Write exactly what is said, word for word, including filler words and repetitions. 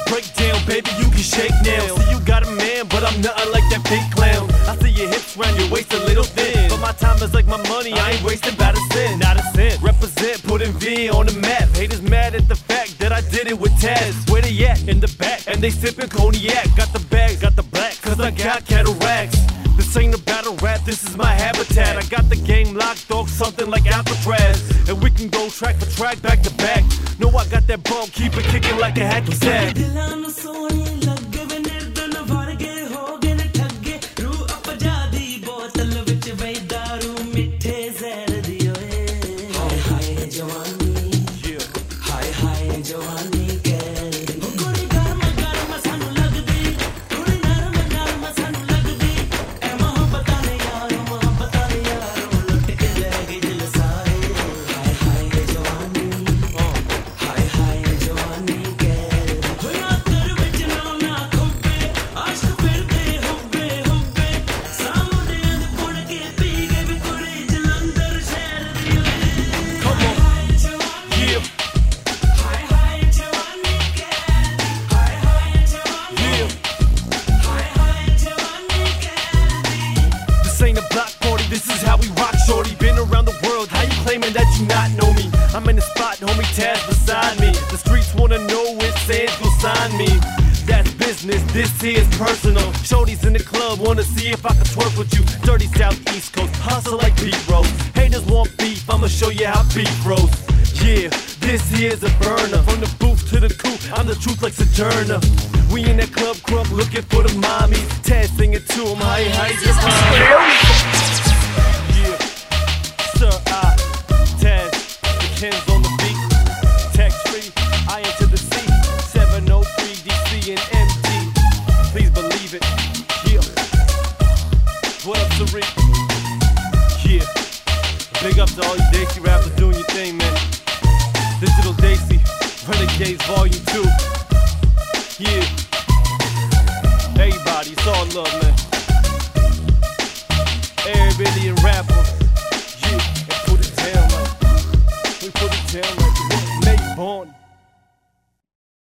break down, baby, you can shake now. See, you got a man, but I'm nothing like that fake clown. I see your hips round your waist a little thin, but my time is like my money, I ain't wasting about a cent. Not a cent. Represent, putting V on the map. Haters mad at the fact that I did it with Taz. Where they at? In the back, and they sipping cognac. Got the bags, got the black, cause I got cataracts. This ain't a battle rap, this is my habitat. I got the game locked, dog, something like Alcatraz. And we can go track for track, back to back. No, I got that bump, keep it kicking like a hacky sack. This is how we rock, shorty. Been around the world, how you claiming that you not know me? I'm in the spot, homie, Taz beside me. The streets wanna know if Sands will sign me. That's business, this here is personal. Shorty's in the club, wanna see if I can twerk with you. Dirty South East Coast, hustle like beat roast. Haters want beef, I'ma show you how beef roast. Yeah, this here's a burner. From the booth to the coop, I'm the truth like Sojourner. We in that club crunk looking for the mommies. Taz singing to them, hi, hi, hi. Sir, I, Taz, the Ken's on the beat. Text free, I into the sea. seven oh three D C and M D. Please believe it. Yeah. What up, Tariq? Yeah. Big up to all you Daisy rappers doing your thing, man. Digital Daisy, Renegades Volume two. Yeah. Everybody, it's all love, man. Everybody in rapper.